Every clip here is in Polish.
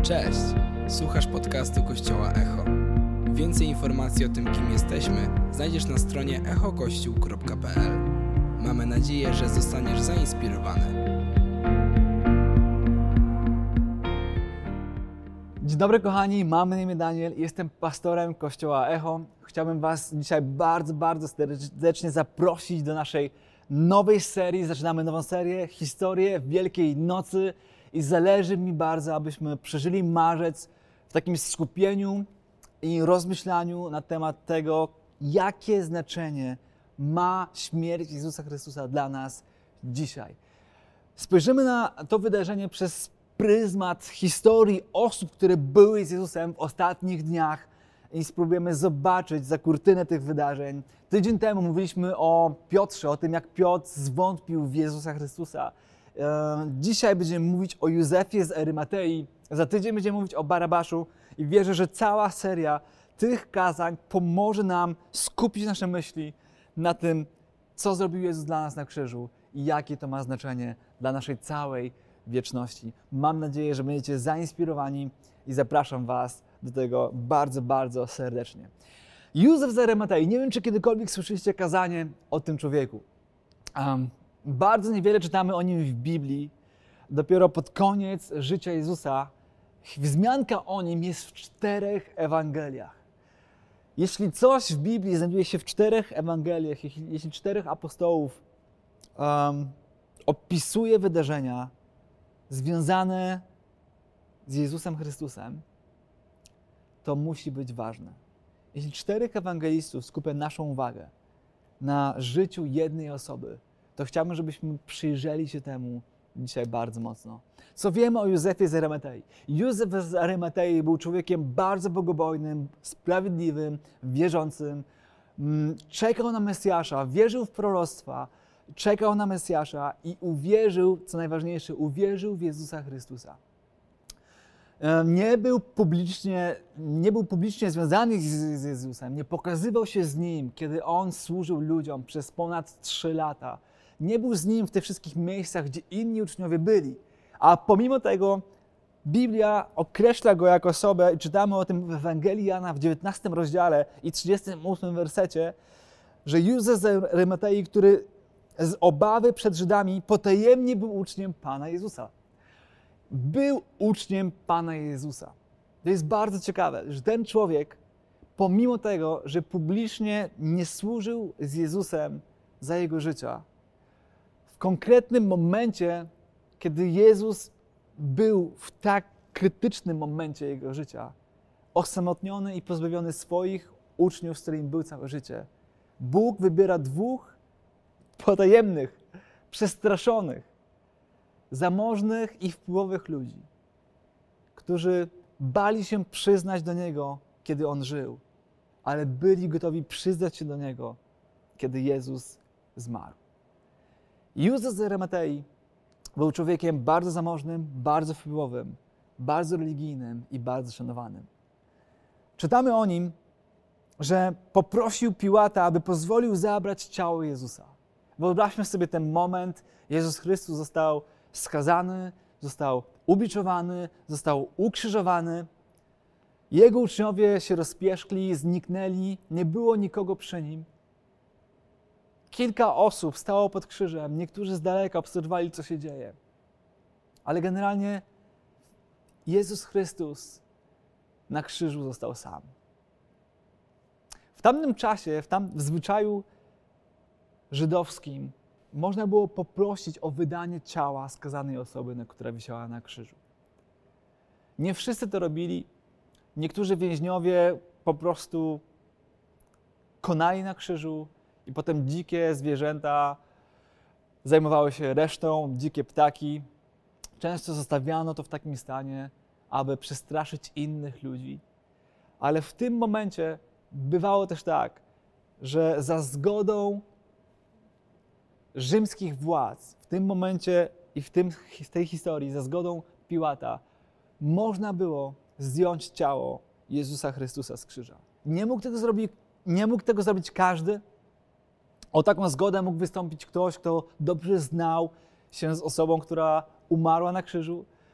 Cześć! Słuchasz podcastu Kościoła Echo. Więcej informacji o tym, kim jesteśmy, znajdziesz na stronie echokościół.pl. Mamy nadzieję, że zostaniesz zainspirowany. Dzień dobry kochani, mam na imię Daniel, jestem pastorem Kościoła Echo. Chciałbym Was dzisiaj bardzo serdecznie zaprosić do naszej nowej serii. Zaczynamy nową serię, Historię Wielkiej Nocy i zależy mi bardzo, abyśmy przeżyli marzec w takim skupieniu i rozmyślaniu na temat tego, jakie znaczenie ma śmierć Jezusa Chrystusa dla nas dzisiaj. Spojrzymy na to wydarzenie przez pryzmat historii osób, które były z Jezusem w ostatnich dniach i spróbujemy zobaczyć za kurtynę tych wydarzeń. Tydzień temu mówiliśmy o Piotrze, o tym, jak Piotr zwątpił w Jezusa Chrystusa. Dzisiaj będziemy mówić o Józefie z Arymatei, za tydzień będziemy mówić o Barabaszu i wierzę, że cała seria tych kazań pomoże nam skupić nasze myśli na tym, co zrobił Jezus dla nas na krzyżu i jakie to ma znaczenie dla naszej całej wieczności. Mam nadzieję, że będziecie zainspirowani i zapraszam Was do tego bardzo serdecznie. Józef z Arymatei. Nie wiem, czy kiedykolwiek słyszeliście kazanie o tym człowieku. Bardzo niewiele czytamy o nim w Biblii. Dopiero pod koniec życia Jezusa wzmianka o nim jest w 4 Ewangeliach. Jeśli coś w Biblii znajduje się w 4 Ewangeliach, jeśli 4 apostołów opisuje wydarzenia związane z Jezusem Chrystusem, to musi być ważne. Jeśli 4 ewangelistów skupia naszą uwagę na życiu jednej osoby, to chciałbym, żebyśmy przyjrzeli się temu dzisiaj bardzo mocno. Co wiemy o Józefie z Arymatei? Józef z Arymatei był człowiekiem bardzo bogobojnym, sprawiedliwym, wierzącym. Czekał na Mesjasza, wierzył w proroctwa, czekał na Mesjasza i uwierzył, co najważniejsze, uwierzył w Jezusa Chrystusa. Nie był publicznie związany z Jezusem, nie pokazywał się z Nim, kiedy On służył ludziom przez ponad 3 lata. Nie był z Nim w tych wszystkich miejscach, gdzie inni uczniowie byli. A pomimo tego Biblia określa Go jako osobę i czytamy o tym w Ewangelii Jana w 19 rozdziale i 38 wersecie, że Józef z Arymatei, który z obawy przed Żydami potajemnie był uczniem Pana Jezusa. Był uczniem Pana Jezusa. To jest bardzo ciekawe, że ten człowiek, pomimo tego, że publicznie nie służył z Jezusem za Jego życia, w konkretnym momencie, kiedy Jezus był w tak krytycznym momencie Jego życia, osamotniony i pozbawiony swoich uczniów, z którymi był całe życie, Bóg wybiera 2 potajemnych, przestraszonych, zamożnych i wpływowych ludzi, którzy bali się przyznać do Niego, kiedy On żył, ale byli gotowi przyznać się do Niego, kiedy Jezus zmarł. Józef z Arymatei był człowiekiem bardzo zamożnym, bardzo wpływowym, bardzo religijnym i bardzo szanowanym. Czytamy o nim, że poprosił Piłata, aby pozwolił zabrać ciało Jezusa. Wyobraźmy sobie ten moment, Jezus Chrystus został skazany, został ubiczowany, został ukrzyżowany. Jego uczniowie się rozpieszkli, zniknęli, nie było nikogo przy Nim. Kilka osób stało pod krzyżem, niektórzy z daleka obserwowali, co się dzieje. Ale generalnie Jezus Chrystus na krzyżu został sam. W tamtym czasie, w zwyczaju żydowskim, można było poprosić o wydanie ciała skazanej osoby, która wisiała na krzyżu. Nie wszyscy to robili. Niektórzy więźniowie po prostu konali na krzyżu i potem dzikie zwierzęta zajmowały się resztą, dzikie ptaki. Często zostawiano to w takim stanie, aby przestraszyć innych ludzi. Ale w tym momencie bywało też tak, że za zgodą rzymskich władz, w tym momencie i w tej historii, za zgodą Piłata, można było zdjąć ciało Jezusa Chrystusa z krzyża. Nie mógł tego zrobić każdy. O taką zgodę mógł wystąpić ktoś, kto dobrze znał się z osobą, która umarła na krzyżu.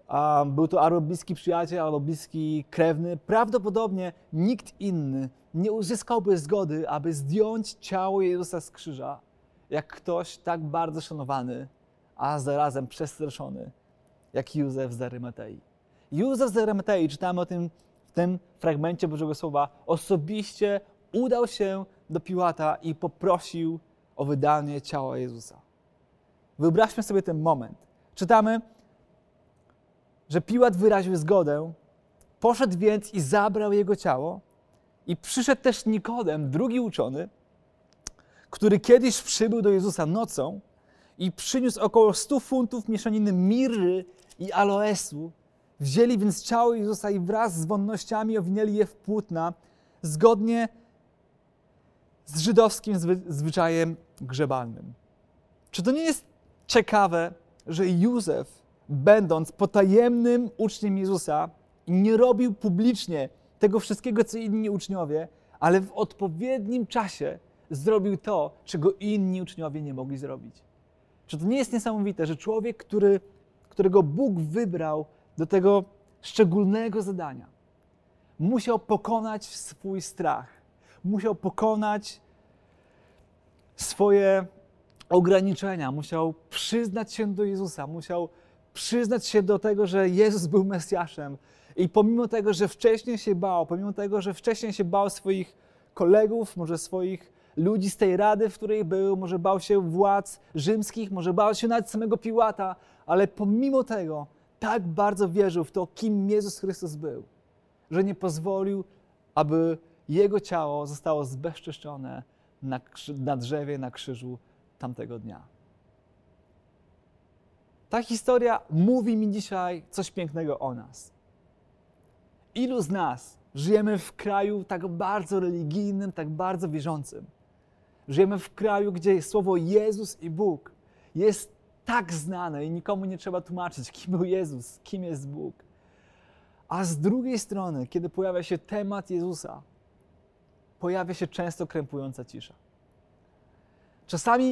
był to albo bliski przyjaciel, albo bliski krewny, prawdopodobnie nikt inny nie uzyskałby zgody, aby zdjąć ciało Jezusa z krzyża, jak ktoś tak bardzo szanowany, a zarazem przestraszony, jak Józef z Arymatei. Józef z Arymatei, czytamy o tym w tym fragmencie Bożego Słowa, osobiście udał się do Piłata i poprosił o wydanie ciała Jezusa. Wyobraźmy sobie ten moment. Czytamy, że Piłat wyraził zgodę, poszedł więc i zabrał jego ciało i przyszedł też Nikodem, drugi uczony, który kiedyś przybył do Jezusa nocą i przyniósł około 100 funtów mieszaniny mirry i aloesu. Wzięli więc ciało Jezusa i wraz z wonnościami owinęli je w płótna, zgodnie z żydowskim zwyczajem grzebalnym. Czy to nie jest ciekawe, że Józef, będąc potajemnym uczniem Jezusa, nie robił publicznie tego wszystkiego, co inni uczniowie, ale w odpowiednim czasie zrobił to, czego inni uczniowie nie mogli zrobić? Czy to nie jest niesamowite, że człowiek, którego Bóg wybrał do tego szczególnego zadania, musiał pokonać swój strach, musiał pokonać swoje ograniczenia, musiał przyznać się do Jezusa, musiał przyznać się do tego, że Jezus był Mesjaszem i pomimo tego, że wcześniej się bał swoich kolegów, może swoich ludzi z tej rady, w której był, może bał się władz rzymskich, może bał się nawet samego Piłata, ale pomimo tego tak bardzo wierzył w to, kim Jezus Chrystus był, że nie pozwolił, aby Jego ciało zostało zbezczeszczone na drzewie, na krzyżu tamtego dnia. Ta historia mówi mi dzisiaj coś pięknego o nas. Ilu z nas żyjemy w kraju tak bardzo religijnym, tak bardzo wierzącym? Żyjemy w kraju, gdzie słowo Jezus i Bóg jest tak znane i nikomu nie trzeba tłumaczyć, kim był Jezus, kim jest Bóg. A z drugiej strony, kiedy pojawia się temat Jezusa, pojawia się często krępująca cisza. Czasami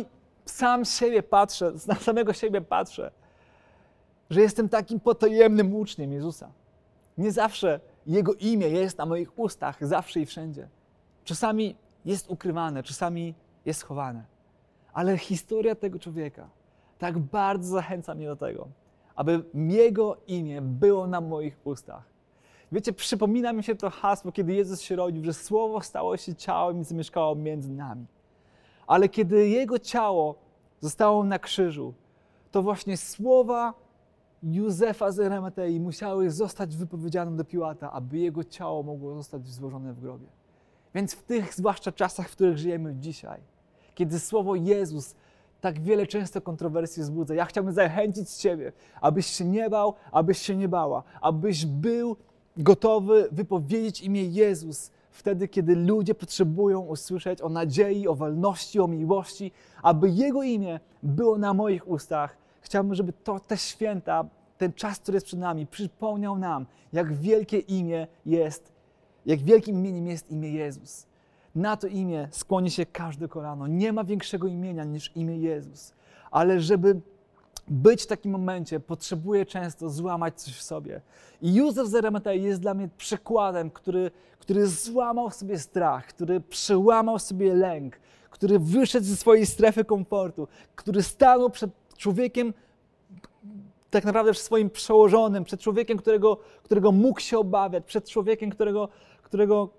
na samego siebie patrzę, że jestem takim potajemnym uczniem Jezusa. Nie zawsze Jego imię jest na moich ustach, zawsze i wszędzie. Czasami jest ukrywane, czasami jest chowane. Ale historia tego człowieka tak bardzo zachęca mnie do tego, aby Jego imię było na moich ustach. Wiecie, przypomina mi się to hasło, kiedy Jezus się rodził, że Słowo stało się ciałem i zamieszkało między nami. Ale kiedy Jego ciało zostało na krzyżu, to właśnie słowa Józefa z Arymatei musiały zostać wypowiedziane do Piłata, aby Jego ciało mogło zostać złożone w grobie. Więc w tych zwłaszcza czasach, w których żyjemy dzisiaj, kiedy słowo Jezus tak wiele często kontrowersji wzbudza, ja chciałbym zachęcić Ciebie, abyś się nie bał, abyś się nie bała, abyś był gotowy wypowiedzieć imię Jezus wtedy, kiedy ludzie potrzebują usłyszeć o nadziei, o wolności, o miłości, aby Jego imię było na moich ustach. Chciałbym, żeby te święta, ten czas, który jest przed nami, przypomniał nam, jak wielkie imię jest, jak wielkim imieniem jest imię Jezus. Na to imię skłoni się każde kolano. Nie ma większego imienia niż imię Jezus. Ale żeby być w takim momencie, potrzebuje często złamać coś w sobie. I Józef z Arymatei jest dla mnie przykładem, który złamał sobie strach, który przełamał sobie lęk, który wyszedł ze swojej strefy komfortu, który stanął przed człowiekiem, tak naprawdę przed swoim przełożonym, przed człowiekiem, którego mógł się obawiać, przed człowiekiem, którego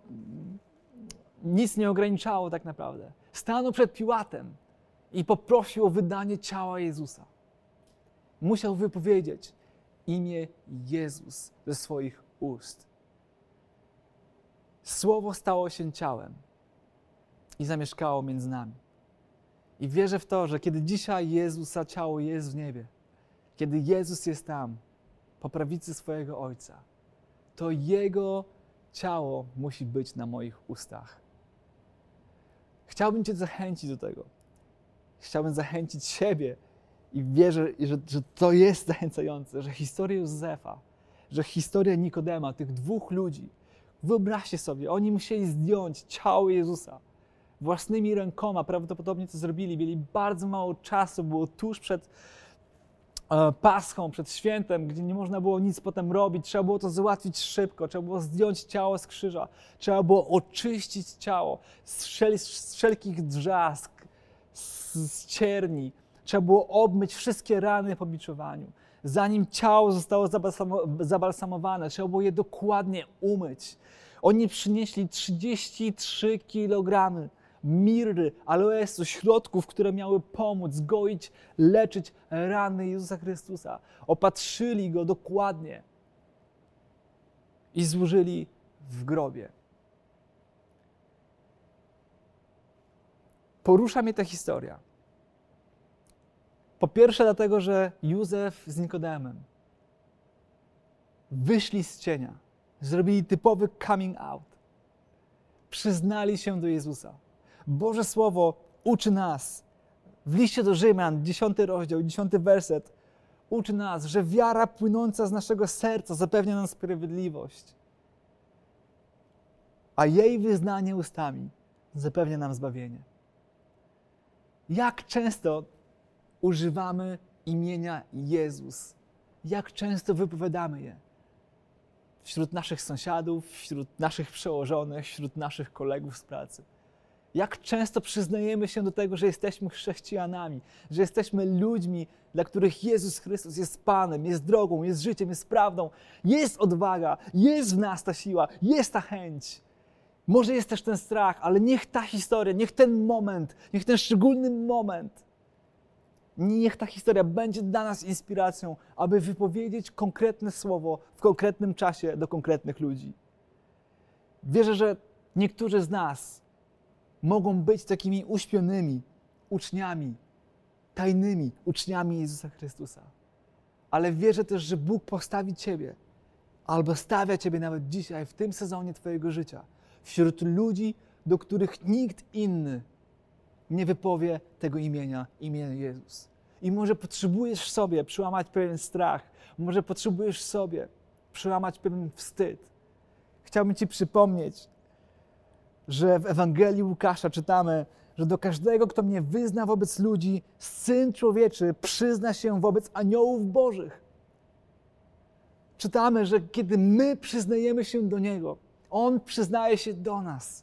nic nie ograniczało tak naprawdę. Stanął przed Piłatem i poprosił o wydanie ciała Jezusa. Musiał wypowiedzieć imię Jezus ze swoich ust. Słowo stało się ciałem i zamieszkało między nami. I wierzę w to, że kiedy dzisiaj Jezusa ciało jest w niebie, kiedy Jezus jest tam, po prawicy swojego Ojca, to Jego ciało musi być na moich ustach. Chciałbym Cię zachęcić do tego. Chciałbym zachęcić siebie i wierzę, że to jest zachęcające, że historia Józefa, że historia Nikodema, tych dwóch ludzi, wyobraźcie sobie, oni musieli zdjąć ciało Jezusa własnymi rękoma, prawdopodobnie to zrobili, mieli bardzo mało czasu, było tuż Paschą, przed świętem, gdzie nie można było nic potem robić, trzeba było to załatwić szybko, trzeba było zdjąć ciało z krzyża, trzeba było oczyścić ciało z wszelkich drzask, z cierni, trzeba było obmyć wszystkie rany po biczowaniu. Zanim ciało zostało zabalsamowane, trzeba było je dokładnie umyć. Oni przynieśli 33 kg mirry, aloesu, środków, które miały pomóc, goić, leczyć rany Jezusa Chrystusa. Opatrzyli Go dokładnie i złożyli w grobie. Porusza mnie ta historia. Po pierwsze dlatego, że Józef z Nikodemem wyszli z cienia, zrobili typowy coming out. Przyznali się do Jezusa. Boże Słowo uczy nas, w liście do Rzymian, 10 rozdział, 10 werset, uczy nas, że wiara płynąca z naszego serca zapewnia nam sprawiedliwość, a jej wyznanie ustami zapewnia nam zbawienie. Jak często używamy imienia Jezus? Jak często wypowiadamy je? Wśród naszych sąsiadów, wśród naszych przełożonych, wśród naszych kolegów z pracy. Jak często przyznajemy się do tego, że jesteśmy chrześcijanami, że jesteśmy ludźmi, dla których Jezus Chrystus jest Panem, jest drogą, jest życiem, jest prawdą, jest odwaga, jest w nas ta siła, jest ta chęć. Może jest też ten strach, ale niech ta historia, niech ten moment, niech ten szczególny moment, niech ta historia będzie dla nas inspiracją, aby wypowiedzieć konkretne słowo w konkretnym czasie do konkretnych ludzi. Wierzę, że niektórzy z nas mogą być takimi uśpionymi uczniami, tajnymi uczniami Jezusa Chrystusa. Ale wierzę też, że Bóg postawi Ciebie, albo stawia Ciebie nawet dzisiaj, w tym sezonie Twojego życia, wśród ludzi, do których nikt inny nie wypowie tego imienia Jezus. I może potrzebujesz w sobie przełamać pewien strach, może potrzebujesz w sobie przełamać pewien wstyd. Chciałbym Ci przypomnieć, że w Ewangelii Łukasza czytamy, że do każdego, kto mnie wyzna wobec ludzi, Syn Człowieczy przyzna się wobec aniołów bożych. Czytamy, że kiedy my przyznajemy się do Niego, On przyznaje się do nas.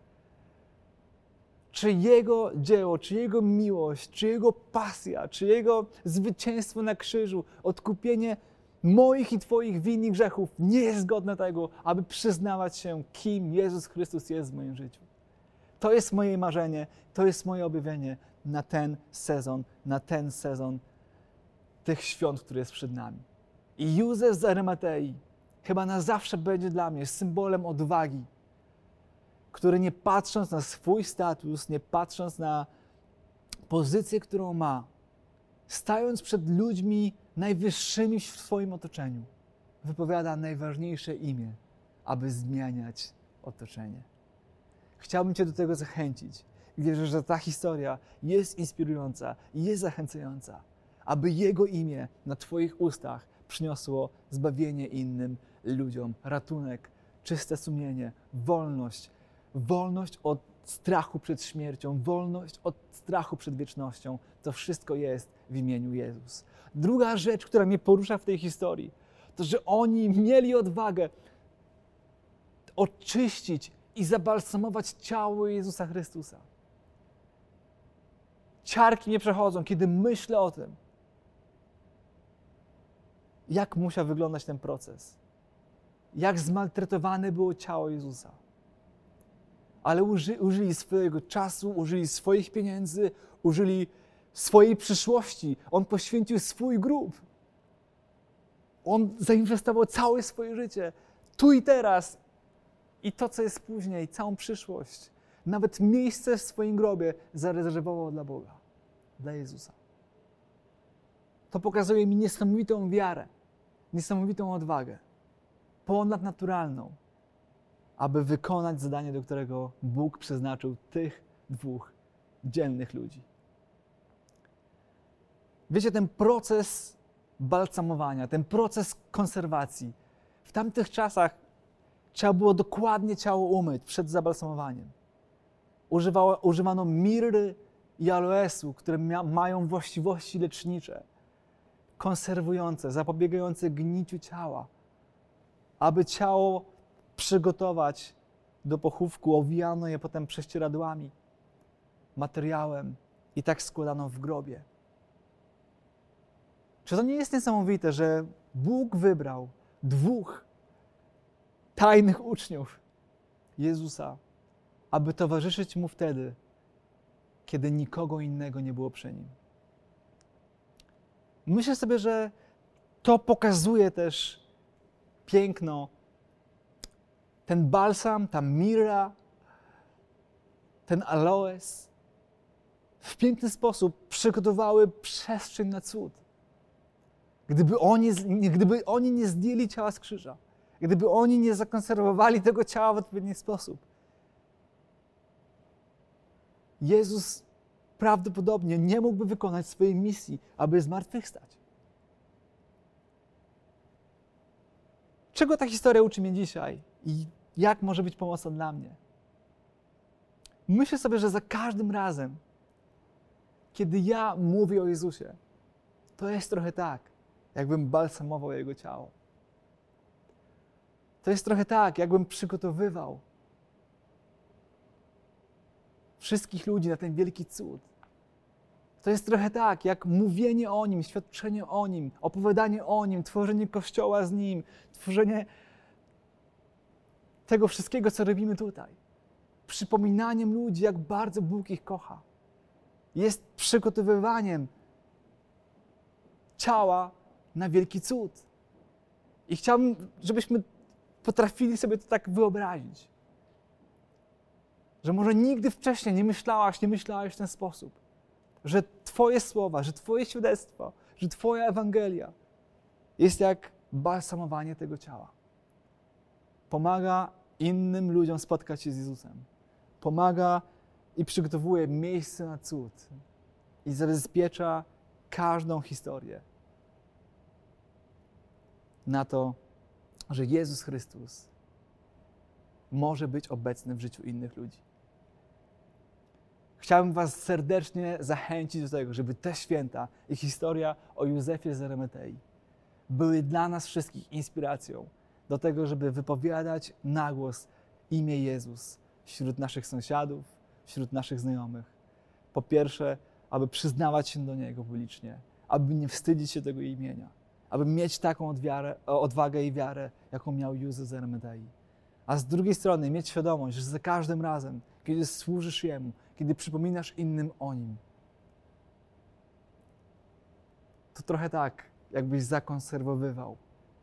Czy Jego dzieło, czy Jego miłość, czy Jego pasja, czy Jego zwycięstwo na krzyżu, odkupienie moich i Twoich win i grzechów nie jest godne tego, aby przyznawać się, kim Jezus Chrystus jest w moim życiu. To jest moje marzenie, to jest moje objawienie na ten sezon tych świąt, który jest przed nami. I Józef z Arymatei chyba na zawsze będzie dla mnie symbolem odwagi, który nie patrząc na swój status, nie patrząc na pozycję, którą ma, stając przed ludźmi najwyższymi w swoim otoczeniu, wypowiada najważniejsze imię, aby zmieniać otoczenie. Chciałbym Cię do tego zachęcić i wierzę, że ta historia jest inspirująca i jest zachęcająca, aby Jego imię na Twoich ustach przyniosło zbawienie innym ludziom, ratunek, czyste sumienie, wolność od strachu przed śmiercią, wolność od strachu przed wiecznością. To wszystko jest w imieniu Jezus. Druga rzecz, która mnie porusza w tej historii, to, że oni mieli odwagę oczyścić i zabalsamować ciało Jezusa Chrystusa. Ciarki mnie przechodzą, kiedy myślę o tym, jak musiał wyglądać ten proces. Jak zmaltretowane było ciało Jezusa. Ale użyli swojego czasu, użyli swoich pieniędzy, użyli swojej przyszłości. On poświęcił swój grób. On zainwestował całe swoje życie, tu i teraz. I to, co jest później, całą przyszłość. Nawet miejsce w swoim grobie zarezerwował dla Boga, dla Jezusa. To pokazuje mi niesamowitą wiarę, niesamowitą odwagę, ponadnaturalną, aby wykonać zadanie, do którego Bóg przeznaczył tych dwóch dzielnych ludzi. Wiecie, ten proces balsamowania, ten proces konserwacji, w tamtych czasach trzeba było dokładnie ciało umyć przed zabalsamowaniem. Używano mirry i aloesu, które mają właściwości lecznicze. konserwujące, zapobiegające gniciu ciała, aby ciało przygotować do pochówku, owijano je potem prześcieradłami, materiałem i tak składano w grobie. Czy to nie jest niesamowite, że Bóg wybrał 2 tajnych uczniów Jezusa, aby towarzyszyć Mu wtedy, kiedy nikogo innego nie było przy Nim? Myślę sobie, że to pokazuje też piękno. Ten balsam, ta mirra, ten aloes w piękny sposób przygotowały przestrzeń na cud. Gdyby oni nie zdjęli ciała z krzyża, gdyby oni nie zakonserwowali tego ciała w odpowiedni sposób, Jezus prawdopodobnie nie mógłby wykonać swojej misji, aby zmartwychwstać. Czego ta historia uczy mnie dzisiaj i jak może być pomocna dla mnie? Myślę sobie, że za każdym razem, kiedy ja mówię o Jezusie, to jest trochę tak, jakbym balsamował Jego ciało. To jest trochę tak, jakbym przygotowywał wszystkich ludzi na ten wielki cud. To jest trochę tak, jak mówienie o Nim, świadczenie o Nim, opowiadanie o Nim, tworzenie Kościoła z Nim, tworzenie tego wszystkiego, co robimy tutaj. Przypominaniem ludzi, jak bardzo Bóg ich kocha. Jest przygotowywaniem ciała na wielki cud. I chciałbym, żebyśmy potrafili sobie to tak wyobrazić. Że może nigdy wcześniej nie myślałeś w ten sposób. Że Twoje słowa, że Twoje świadectwo, że Twoja Ewangelia jest jak balsamowanie tego ciała. Pomaga innym ludziom spotkać się z Jezusem. Pomaga i przygotowuje miejsce na cud. I zabezpiecza każdą historię na to, że Jezus Chrystus może być obecny w życiu innych ludzi. Chciałbym Was serdecznie zachęcić do tego, żeby te święta i historia o Józefie z Arymatei były dla nas wszystkich inspiracją do tego, żeby wypowiadać na głos imię Jezus wśród naszych sąsiadów, wśród naszych znajomych. Po pierwsze, aby przyznawać się do Niego publicznie, aby nie wstydzić się tego imienia, aby mieć taką odwagę i wiarę, jaką miał Józef z Arymatei. A z drugiej strony mieć świadomość, że za każdym razem, kiedy służysz Jemu, kiedy przypominasz innym o Nim, to trochę tak, jakbyś zakonserwowywał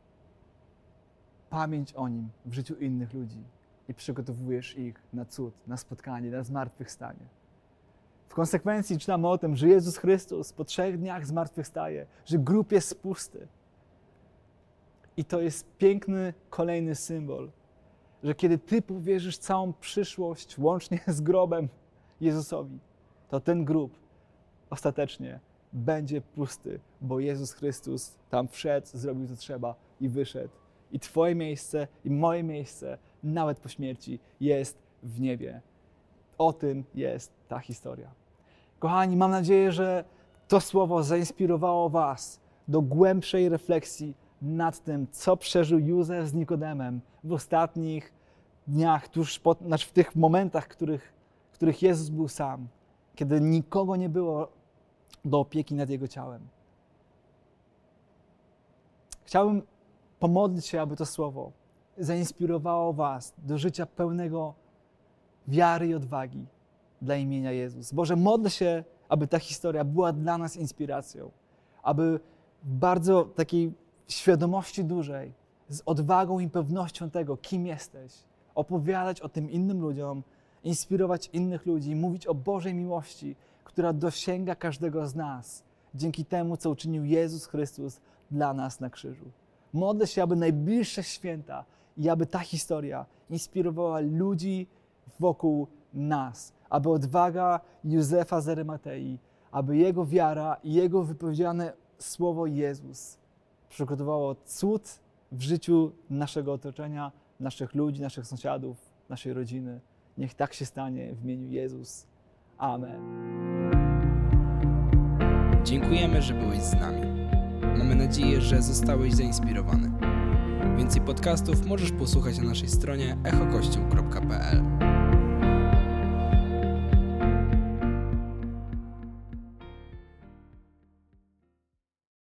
pamięć o Nim w życiu innych ludzi i przygotowujesz ich na cud, na spotkanie, na zmartwychwstanie. W konsekwencji czytamy o tym, że Jezus Chrystus po 3 dniach zmartwychwstaje, że grób jest pusty. I to jest piękny kolejny symbol, że kiedy Ty powierzysz całą przyszłość, łącznie z grobem Jezusowi, to ten grób ostatecznie będzie pusty, bo Jezus Chrystus tam wszedł, zrobił co trzeba i wyszedł. I Twoje miejsce i moje miejsce, nawet po śmierci, jest w niebie. O tym jest ta historia. Kochani, mam nadzieję, że to słowo zainspirowało Was do głębszej refleksji nad tym, co przeżył Józef z Nikodemem w ostatnich dniach, w tych momentach, w których Jezus był sam, kiedy nikogo nie było do opieki nad Jego ciałem. Chciałbym pomodlić się, aby to słowo zainspirowało Was do życia pełnego wiary i odwagi dla imienia Jezus. Boże, modlę się, aby ta historia była dla nas inspiracją, aby w bardzo takiej świadomości dużej, z odwagą i pewnością tego, kim jesteś, opowiadać o tym innym ludziom, inspirować innych ludzi, mówić o Bożej miłości, która dosięga każdego z nas dzięki temu, co uczynił Jezus Chrystus dla nas na krzyżu. Modlę się, aby najbliższe święta i aby ta historia inspirowała ludzi wokół nas, aby odwaga Józefa z Arymatei, aby jego wiara i jego wypowiedziane słowo Jezus przygotowało cud w życiu naszego otoczenia, naszych ludzi, naszych sąsiadów, naszej rodziny. Niech tak się stanie w imieniu Jezus. Amen. Dziękujemy, że byłeś z nami. Mamy nadzieję, że zostałeś zainspirowany. Więcej podcastów możesz posłuchać na naszej stronie echokościół.pl.